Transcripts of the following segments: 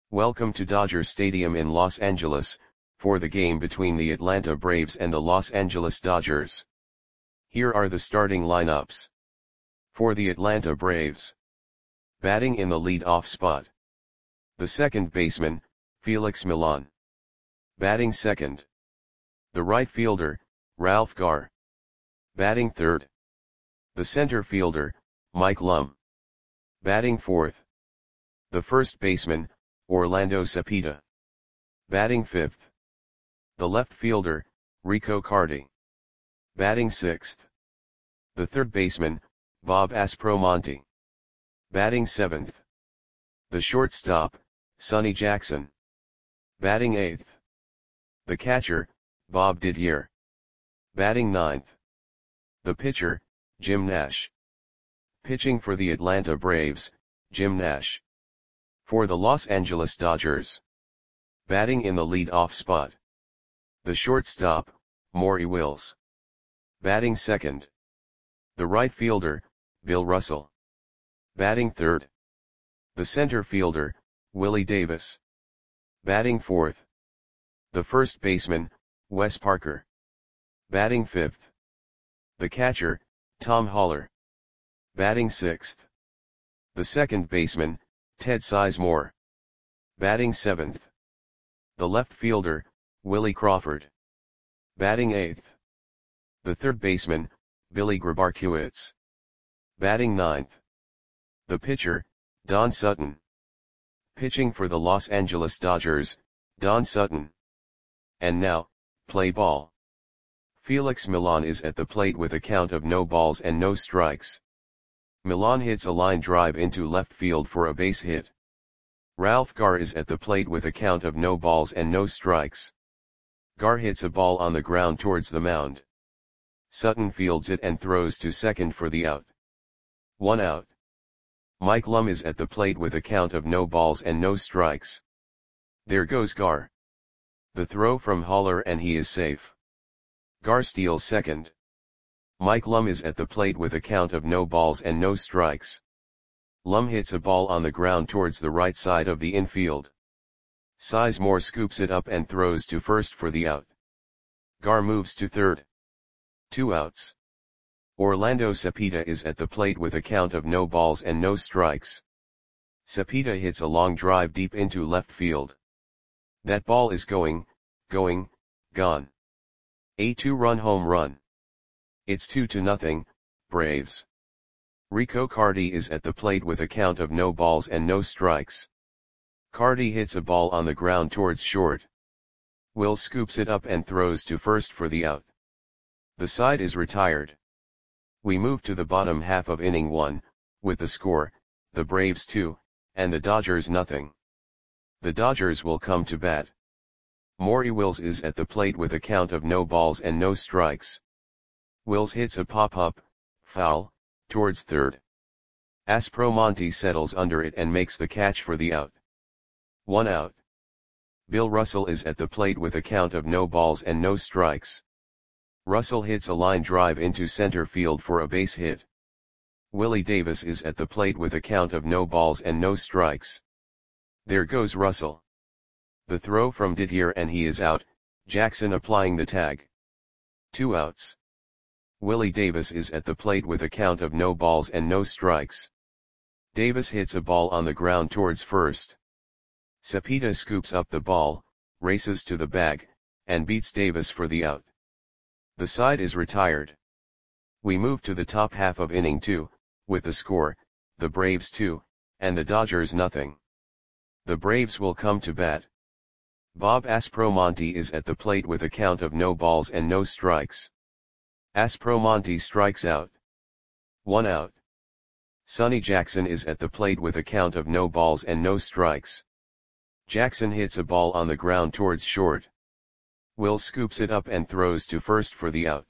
Welcome to Dodger Stadium in Los Angeles, for the game between the Atlanta Braves and the Los Angeles Dodgers. Here are the starting lineups. For the Atlanta Braves. Batting in the lead-off spot. The second baseman, Felix Millan. Batting second. The right fielder, Ralph Garr. Batting third. The center fielder, Mike Lum. Batting fourth. The first baseman, Orlando Cepeda. Batting fifth. The left fielder, Rico Carty. Batting sixth. The third baseman, Bob Aspromonte. Batting seventh. The shortstop, Sonny Jackson. Batting eighth. The catcher, Bob Didier. Batting ninth. The pitcher, Jim Nash. Pitching for the Atlanta Braves, Jim Nash. For the Los Angeles Dodgers. Batting in the lead-off spot. The shortstop, Maury Wills. Batting second. The right fielder, Bill Russell. Batting third. The center fielder, Willie Davis. Batting fourth. The first baseman, Wes Parker. Batting fifth. The catcher, Tom Haller. Batting sixth. The second baseman, Ted Sizemore. Batting seventh. The left fielder, Willie Crawford. Batting eighth. The third baseman, Billy Grabarkewitz. Batting ninth. The pitcher, Don Sutton. Pitching for the Los Angeles Dodgers, Don Sutton. And now, play ball. Felix Millan is at the plate with a count of no balls and no strikes. Millan hits a line drive into left field for a base hit. Ralph Garr is at the plate with a count of no balls and no strikes. Garr hits a ball on the ground towards the mound. Sutton fields it and throws to second for the out. 1 out. Mike Lum is at the plate with a count of no balls and no strikes. There goes Garr. The throw from Haller and he is safe. Garr steals second. Mike Lum is at the plate with a count of no balls and no strikes. Lum hits a ball on the ground towards the right side of the infield. Sizemore scoops it up and throws to first for the out. Garr moves to third. 2 outs. Orlando Cepeda is at the plate with a count of no balls and no strikes. Cepeda hits a long drive deep into left field. That ball is gone. A 2-run home run. It's 2-0, Braves. Rico Carty is at the plate with a count of no balls and no strikes. Carty hits a ball on the ground towards short. Wills scoops it up and throws to first for the out. The side is retired. We move to the bottom half of inning 1, with the score, the Braves 2, and the Dodgers nothing. The Dodgers will come to bat. Maury Wills is at the plate with a count of no balls and no strikes. Wills hits a pop-up, foul, towards third. Aspromonte settles under it and makes the catch for the out. 1 out. Bill Russell is at the plate with a count of no balls and no strikes. Russell hits a line drive into center field for a base hit. Willie Davis is at the plate with a count of no balls and no strikes. There goes Russell. The throw from Didier and he is out, Jackson applying the tag. 2 outs. Willie Davis is at the plate with a count of no balls and no strikes. Davis hits a ball on the ground towards first. Cepeda scoops up the ball, races to the bag, and beats Davis for the out. The side is retired. We move to the top half of inning 2, with the score, the Braves 2, and the Dodgers nothing. The Braves will come to bat. Bob Aspromonte is at the plate with a count of no balls and no strikes. Aspromonte strikes out. 1 out. Sonny Jackson is at the plate with a count of no balls and no strikes. Jackson hits a ball on the ground towards short. Wills scoops it up and throws to first for the out.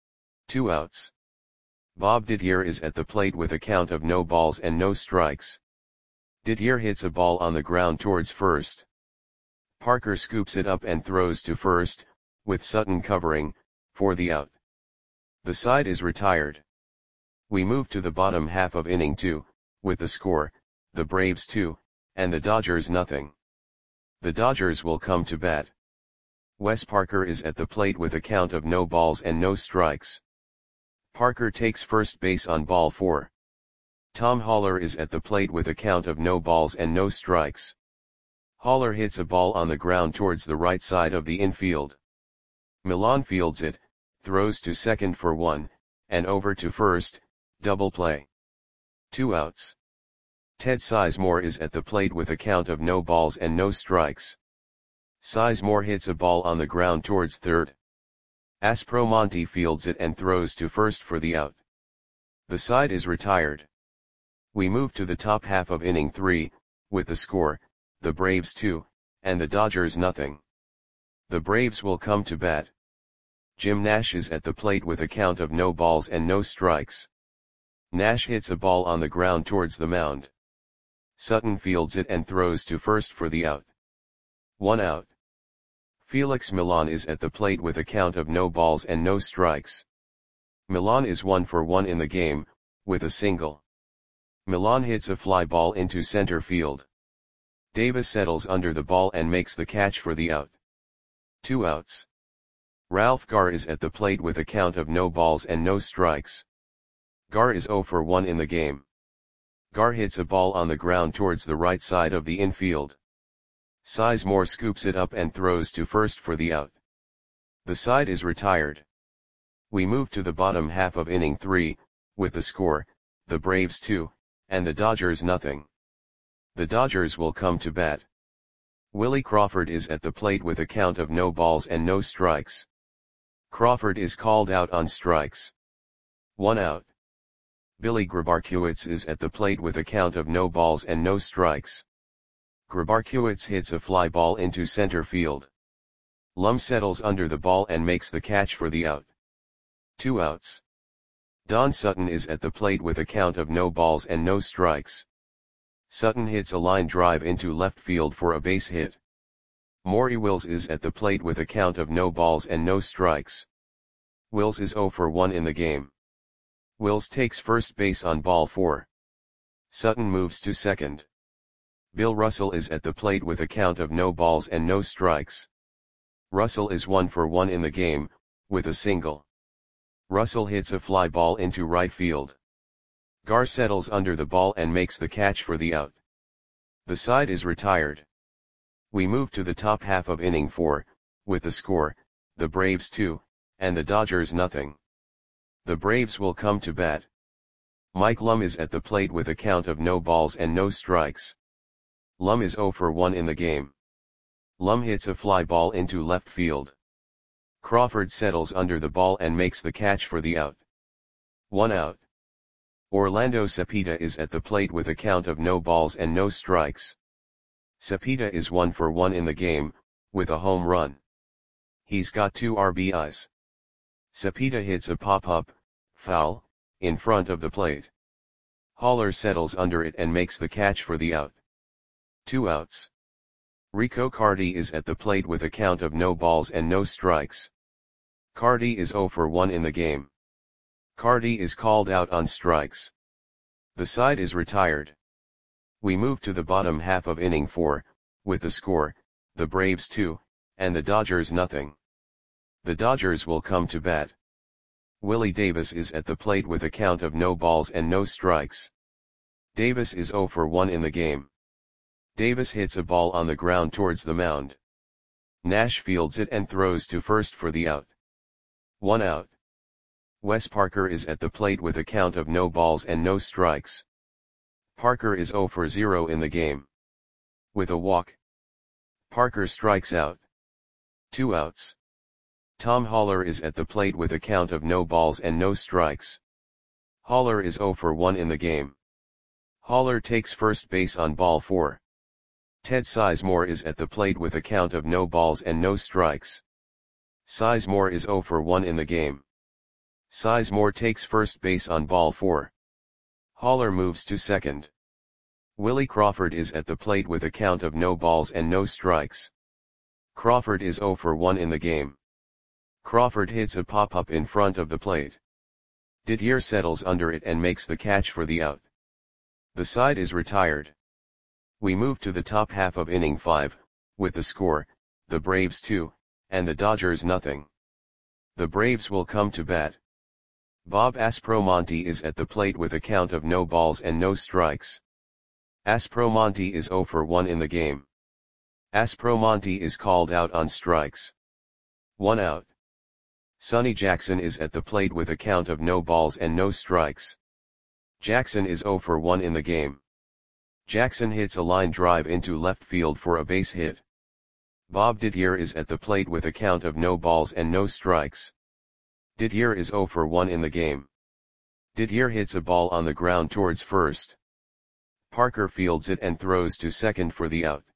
2 outs. Bob Didier is at the plate with a count of no balls and no strikes. Didier hits a ball on the ground towards first. Parker scoops it up and throws to first, with Sutton covering, for the out. The side is retired. We move to the bottom half of inning 2, with the score, the Braves 2, and the Dodgers nothing. The Dodgers will come to bat. Wes Parker is at the plate with a count of no balls and no strikes. Parker takes first base on ball 4. Tom Haller is at the plate with a count of no balls and no strikes. Haller hits a ball on the ground towards the right side of the infield. Millan fields it, throws to second for 1, and over to first, double play. 2 outs. Ted Sizemore is at the plate with a count of no balls and no strikes. Sizemore hits a ball on the ground towards third. Aspromonte fields it and throws to first for the out. The side is retired. We move to the top half of inning 3, with the score, the Braves 2, and the Dodgers nothing. The Braves will come to bat. Jim Nash is at the plate with a count of no balls and no strikes. Nash hits a ball on the ground towards the mound. Sutton fields it and throws to first for the out. 1 out. Felix Millan is at the plate with a count of no balls and no strikes. Millan is 1 for 1 in the game, with a single. Millan hits a fly ball into center field. Davis settles under the ball and makes the catch for the out. 2 outs. Ralph Garr is at the plate with a count of no balls and no strikes. Garr is 0 for 1 in the game. Garr hits a ball on the ground towards the right side of the infield. Sizemore scoops it up and throws to first for the out. The side is retired. We move to the bottom half of inning 3, with the score, the Braves 2, and the Dodgers nothing. The Dodgers will come to bat. Willie Crawford is at the plate with a count of no balls and no strikes. Crawford is called out on strikes. 1 out. Billy Grabarkiewicz is at the plate with a count of no balls and no strikes. Grabarkiewicz hits a fly ball into center field. Lum settles under the ball and makes the catch for the out. 2 outs. Don Sutton is at the plate with a count of no balls and no strikes. Sutton hits a line drive into left field for a base hit. Maury Wills is at the plate with a count of no balls and no strikes. Wills is 0 for 1 in the game. Wills takes first base on ball 4. Sutton moves to second. Bill Russell is at the plate with a count of no balls and no strikes. Russell is 1 for 1 in the game, with a single. Russell hits a fly ball into right field. Garr settles under the ball and makes the catch for the out. The side is retired. We move to the top half of inning 4, with the score, the Braves 2, and the Dodgers nothing. The Braves will come to bat. Mike Lum is at the plate with a count of no balls and no strikes. Lum is 0 for 1 in the game. Lum hits a fly ball into left field. Crawford settles under the ball and makes the catch for the out. 1 out. Orlando Cepeda is at the plate with a count of no balls and no strikes. Cepeda is 1 for 1 in the game, with a home run. He's got 2 RBIs. Cepeda hits a pop-up, foul, in front of the plate. Haller settles under it and makes the catch for the out. 2 outs. Rico Carty is at the plate with a count of no balls and no strikes. Carty is 0 for 1 in the game. Carty is called out on strikes. The side is retired. We move to the bottom half of inning 4, with the score, the Braves 2, and the Dodgers nothing. The Dodgers will come to bat. Willie Davis is at the plate with a count of no balls and no strikes. Davis is 0 for 1 in the game. Davis hits a ball on the ground towards the mound. Nash fields it and throws to first for the out. 1 out. Wes Parker is at the plate with a count of no balls and no strikes. Parker is 0 for 0 in the game. With a walk, Parker strikes out. 2 outs. Tom Haller is at the plate with a count of no balls and no strikes. Haller is 0 for 1 in the game. Haller takes first base on ball 4. Ted Sizemore is at the plate with a count of no balls and no strikes. Sizemore is 0 for 1 in the game. Sizemore takes first base on ball 4. Haller moves to second. Willie Crawford is at the plate with a count of no balls and no strikes. Crawford is 0 for 1 in the game. Crawford hits a pop-up in front of the plate. Didier settles under it and makes the catch for the out. The side is retired. We move to the top half of inning 5, with the score, the Braves 2, and the Dodgers nothing. The Braves will come to bat. Bob Aspromonte is at the plate with a count of no balls and no strikes. Aspromonte is 0 for 1 in the game. Aspromonte is called out on strikes. 1 out. Sonny Jackson is at the plate with a count of no balls and no strikes. Jackson is 0 for 1 in the game. Jackson hits a line drive into left field for a base hit. Bob Didier is at the plate with a count of no balls and no strikes. Didier is 0 for 1 in the game. Didier hits a ball on the ground towards first. Parker fields it and throws to second for the out.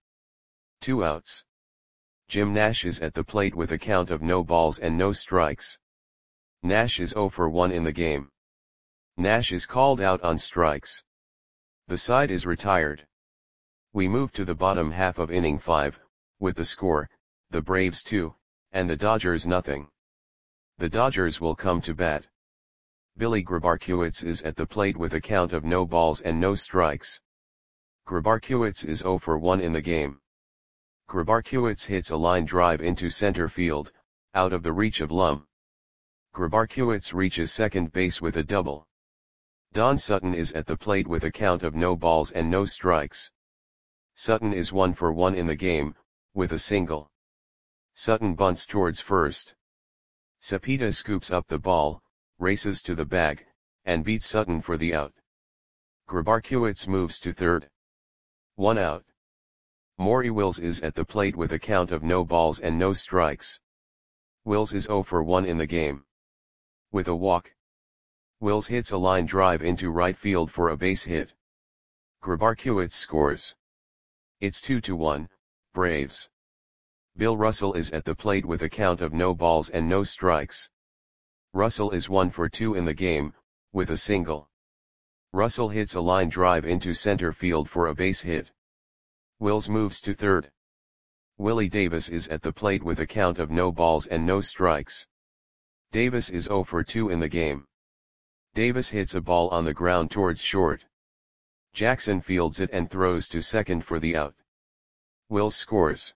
2 outs. Jim Nash is at the plate with a count of no balls and no strikes. Nash is 0 for 1 in the game. Nash is called out on strikes. The side is retired. We move to the bottom half of inning 5, with the score, the Braves 2, and the Dodgers nothing. The Dodgers will come to bat. Billy Grabarkewitz is at the plate with a count of no balls and no strikes. Grabarkewitz is 0 for 1 in the game. Grabarkewitz hits a line drive into center field, out of the reach of Lum. Grabarkewitz reaches second base with a double. Don Sutton is at the plate with a count of no balls and no strikes. Sutton is 1 for 1 in the game, with a single. Sutton bunts towards first. Cepeda scoops up the ball, races to the bag, and beats Sutton for the out. Grabarkewitz moves to third. 1 out. Maury Wills is at the plate with a count of no balls and no strikes. Wills is 0 for 1 in the game. With a walk. Wills hits a line drive into right field for a base hit. Grabarkewitz scores. It's 2-1, Braves. Bill Russell is at the plate with a count of no balls and no strikes. Russell is 1 for 2 in the game, with a single. Russell hits a line drive into center field for a base hit. Wills moves to third. Willie Davis is at the plate with a count of no balls and no strikes. Davis is 0 for 2 in the game. Davis hits a ball on the ground towards short. Jackson fields it and throws to second for the out. Wills scores.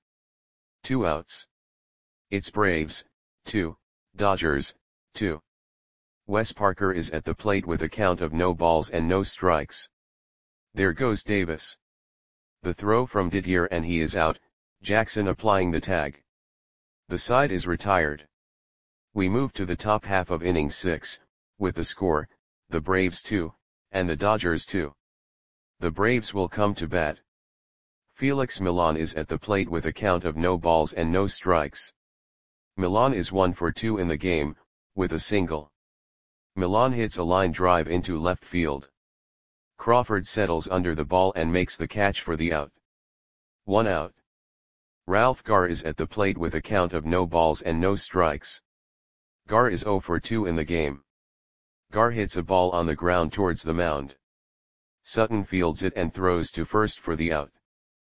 2 outs. It's Braves, 2, Dodgers, 2. Wes Parker is at the plate with a count of no balls and no strikes. There goes Davis. The throw from Didier and he is out, Jackson applying the tag. The side is retired. We move to the top half of inning 6, with the score, the Braves 2, and the Dodgers 2. The Braves will come to bat. Felix Millan is at the plate with a count of no balls and no strikes. Millan is 1 for 2 in the game, with a single. Millan hits a line drive into left field. Crawford settles under the ball and makes the catch for the out. 1 out. Ralph Garr is at the plate with a count of no balls and no strikes. Garr is 0 for 2 in the game. Garr hits a ball on the ground towards the mound. Sutton fields it and throws to first for the out.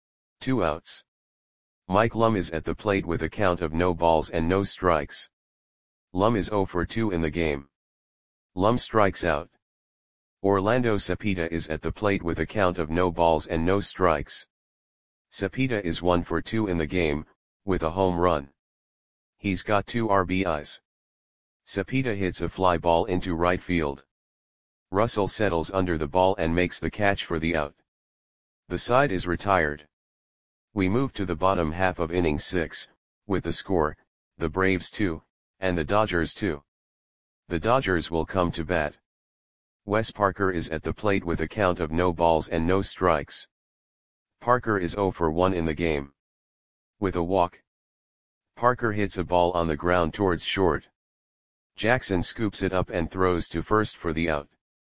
2 outs. Mike Lum is at the plate with a count of no balls and no strikes. Lum is 0 for 2 in the game. Lum strikes out. Orlando Cepeda is at the plate with a count of no balls and no strikes. Cepeda is 1 for 2 in the game, with a home run. He's got 2 RBIs. Cepeda hits a fly ball into right field. Russell settles under the ball and makes the catch for the out. The side is retired. We move to the bottom half of inning 6, with the score, the Braves 2, and the Dodgers 2. The Dodgers will come to bat. Wes Parker is at the plate with a count of no balls and no strikes. Parker is 0 for 1 in the game. With a walk. Parker hits a ball on the ground towards short. Jackson scoops it up and throws to first for the out.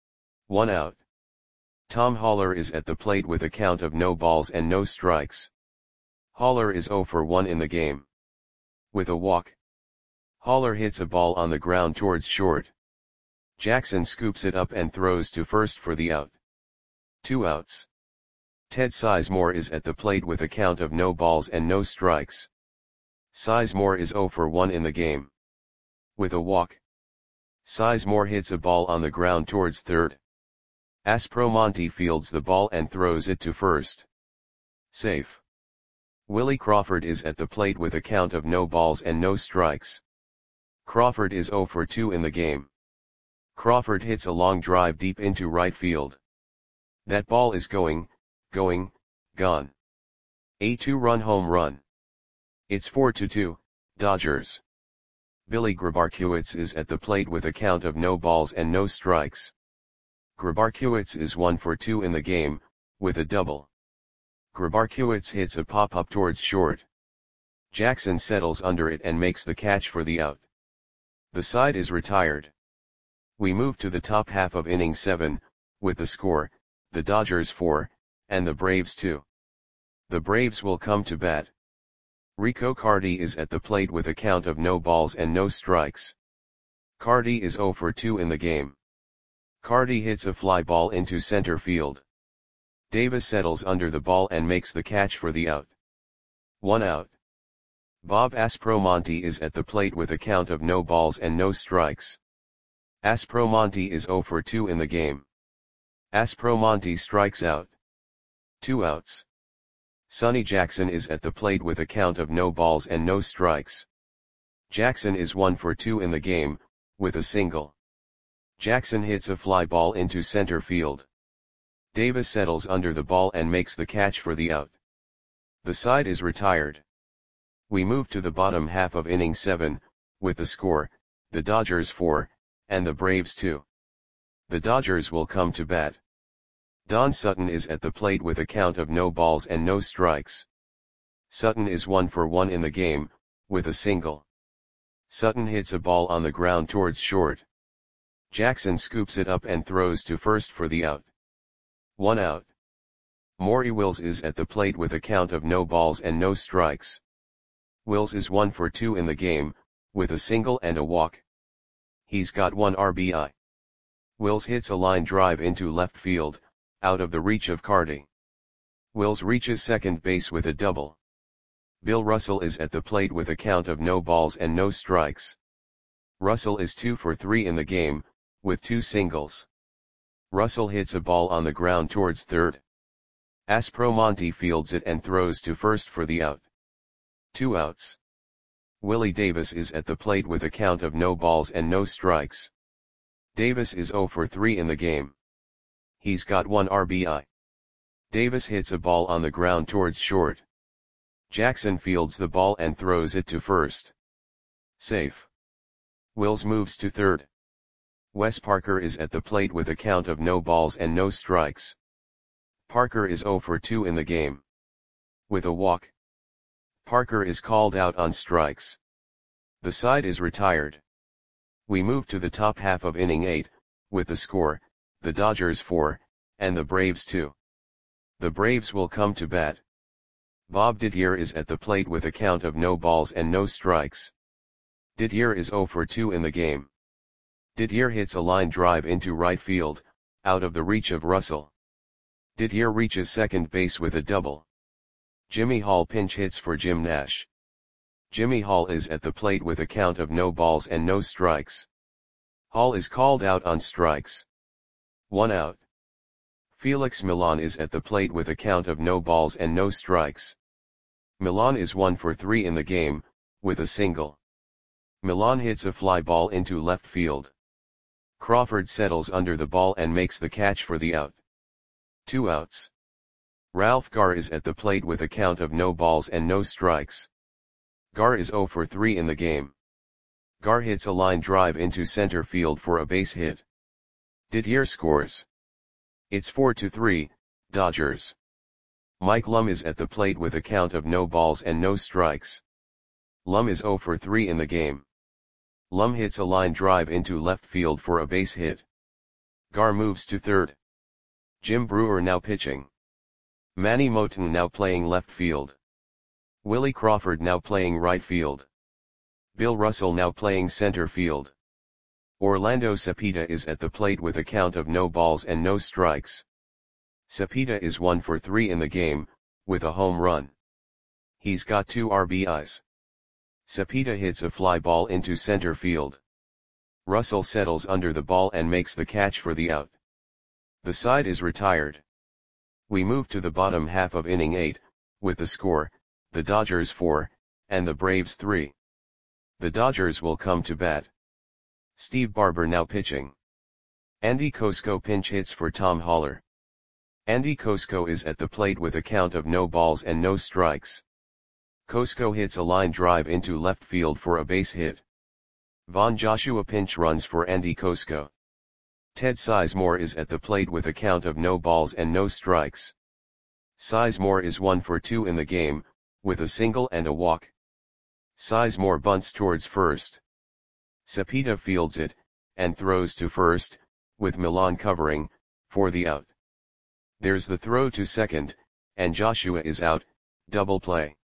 1 out. Tom Haller is at the plate with a count of no balls and no strikes. Haller is 0 for 1 in the game. With a walk. Haller hits a ball on the ground towards short. Jackson scoops it up and throws to first for the out. 2 outs. Ted Sizemore is at the plate with a count of no balls and no strikes. Sizemore is 0 for 1 in the game. With a walk. Sizemore hits a ball on the ground towards third. Aspromonte fields the ball and throws it to first. Safe. Willie Crawford is at the plate with a count of no balls and no strikes. Crawford is 0 for 2 in the game. Crawford hits a long drive deep into right field. That ball is gone. A 2-run home run. It's 4-2, Dodgers. Billy Grabarkewitz is at the plate with a count of no balls and no strikes. Grabarkewitz is 1 for 2 in the game, with a double. Grabarkewitz hits a pop-up towards short. Jackson settles under it and makes the catch for the out. The side is retired. We move to the top half of inning 7, with the score, the Dodgers 4, and the Braves 2. The Braves will come to bat. Rico Carty is at the plate with a count of no balls and no strikes. Carty is 0 for 2 in the game. Carty hits a fly ball into center field. Davis settles under the ball and makes the catch for the out. 1 out. Bob Aspromonte is at the plate with a count of no balls and no strikes. Aspromonte is 0 for 2 in the game. Aspromonte strikes out. 2 outs. Sonny Jackson is at the plate with a count of no balls and no strikes. Jackson is 1 for 2 in the game, with a single. Jackson hits a fly ball into center field. Davis settles under the ball and makes the catch for the out. The side is retired. We move to the bottom half of inning 7, with the score, the Dodgers 4, and the Braves 2. The Dodgers will come to bat. Don Sutton is at the plate with a count of no balls and no strikes. Sutton is 1 for 1 in the game, with a single. Sutton hits a ball on the ground towards short. Jackson scoops it up and throws to first for the out. 1 out. Maury Wills is at the plate with a count of no balls and no strikes. Wills is 1 for 2 in the game, with a single and a walk. He's got 1 RBI. Wills hits a line drive into left field, out of the reach of Carty. Wills reaches second base with a double. Bill Russell is at the plate with a count of no balls and no strikes. Russell is 2 for 3 in the game, with 2 singles. Russell hits a ball on the ground towards third. Aspromonte fields it and throws to first for the out. 2 outs. Willie Davis is at the plate with a count of no balls and no strikes. Davis is 0 for 3 in the game. He's got 1 RBI. Davis hits a ball on the ground towards short. Jackson fields the ball and throws it to first. Safe. Wills moves to third. Wes Parker is at the plate with a count of no balls and no strikes. Parker is 0 for 2 in the game. With a walk. Parker is called out on strikes. The side is retired. We move to the top half of inning 8, with the score, the Dodgers 4, and the Braves 2. The Braves will come to bat. Bob Didier is at the plate with a count of no balls and no strikes. Didier is 0 for 2 in the game. Didier hits a line drive into right field, out of the reach of Russell. Didier reaches second base with a double. Jimmy Hall pinch hits for Jim Nash. Jimmy Hall is at the plate with a count of no balls and no strikes. Hall is called out on strikes. 1 out. Felix Millan is at the plate with a count of no balls and no strikes. Millan is 1 for 3 in the game, with a single. Millan hits a fly ball into left field. Crawford settles under the ball and makes the catch for the out. 2 outs. Ralph Garr is at the plate with a count of no balls and no strikes. Garr is 0 for 3 in the game. Garr hits a line drive into center field for a base hit. Didier scores. It's 4-3, Dodgers. Mike Lum is at the plate with a count of no balls and no strikes. Lum is 0 for 3 in the game. Lum hits a line drive into left field for a base hit. Garr moves to third. Jim Brewer now pitching. Manny Moten now playing left field. Willie Crawford now playing right field. Bill Russell now playing center field. Orlando Cepeda is at the plate with a count of no balls and no strikes. Cepeda is 1 for 3 in the game, with a home run. He's got 2 RBIs. Cepeda hits a fly ball into center field. Russell settles under the ball and makes the catch for the out. The side is retired. We move to the bottom half of inning 8, with the score, the Dodgers 4, and the Braves 3. The Dodgers will come to bat. Steve Barber now pitching. Andy Kosko pinch hits for Tom Haller. Andy Kosko is at the plate with a count of no balls and no strikes. Kosko hits a line drive into left field for a base hit. Von Joshua pinch runs for Andy Kosko. Ted Sizemore is at the plate with a count of no balls and no strikes. Sizemore is 1 for 2 in the game, with a single and a walk. Sizemore bunts towards first. Cepeda fields it, and throws to first, with Milan covering, for the out. There's the throw to second, and Joshua is out, double play.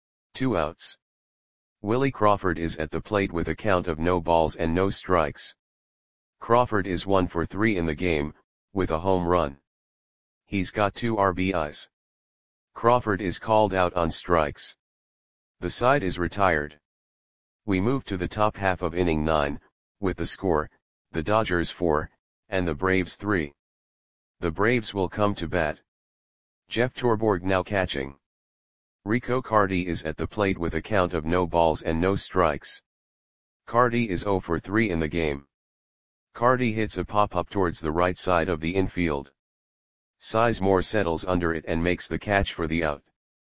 2 outs. Willie Crawford is at the plate with a count of no balls and no strikes. Crawford is 1 for 3 in the game, with a home run. He's got 2 RBIs. Crawford is called out on strikes. The side is retired. We move to the top half of inning 9, with the score, the Dodgers 4, and the Braves 3. The Braves will come to bat. Jeff Torborg now catching. Rico Carty is at the plate with a count of no balls and no strikes. Carty is 0 for 3 in the game. Carty hits a pop-up towards the right side of the infield. Sizemore settles under it and makes the catch for the out.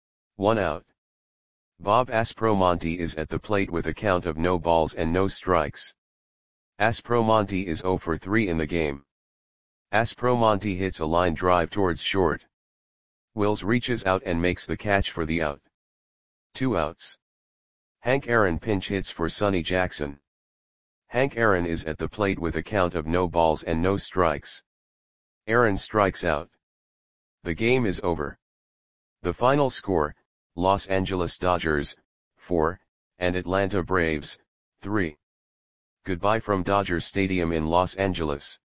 1 out. Bob Aspromonte is at the plate with a count of no balls and no strikes. Aspromonte is 0 for 3 in the game. Aspromonte hits a line drive towards short. Wills reaches out and makes the catch for the out. 2 outs. Hank Aaron pinch hits for Sonny Jackson. Hank Aaron is at the plate with a count of no balls and no strikes. Aaron strikes out. The game is over. The final score, Los Angeles Dodgers, 4, and Atlanta Braves, 3. Goodbye from Dodger Stadium in Los Angeles.